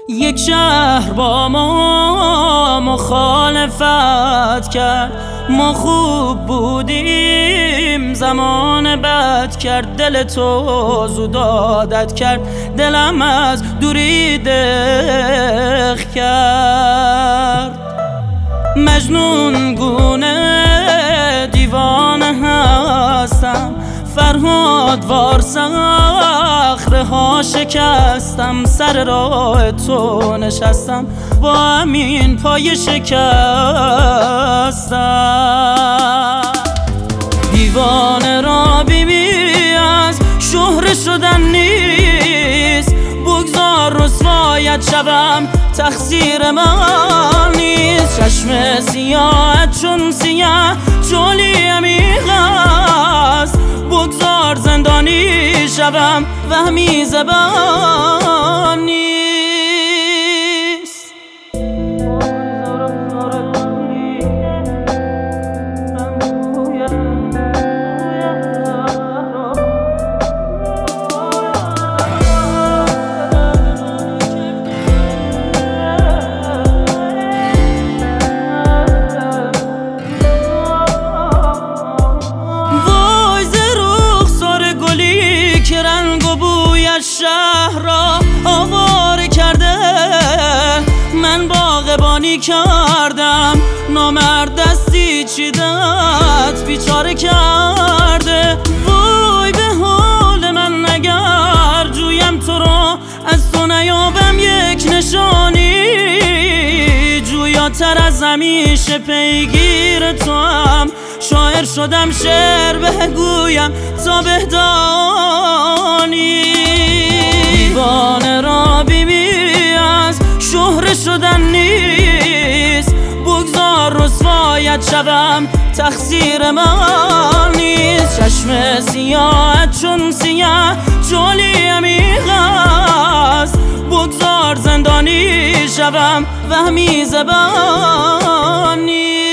یک شهر با ما مخالفت کرد، ما خوب بودیم زمان بد کرد، دل تو زود عادت کرد، دلم از دوری دق کرد. مجنون گونه دیوانه هستم، فرهاد وار صخره ها شکستم، سر راه تو نشستم با همین پای شکستم. دیوانه را بیبی از شهره شدن نیست، بگذار رسوایت شوم تقصیر من نیست. چشم سیاه چون سیاه چالی عمیق است، بگذار زندانی شوم وهمی زبان نیست. شهر را آواره کرده، من باغبانی کردم، نامرد دستی چیدت بیچاره کرده. وای به حال من اگر جویم تو را از تو نیابم یک نشانی، جویاتر از همیشه پیگیر تو هم، شاعر شدم شعر بگویم تا بهدانی. دیوانه را بیبی از شهره شدن نیست، بگذار رسوایت شوم تقصیر من نیست. چشم سیاه چون سیاه چالی عمیق است، بگذار زندانی شوم وهمی زبان نیست.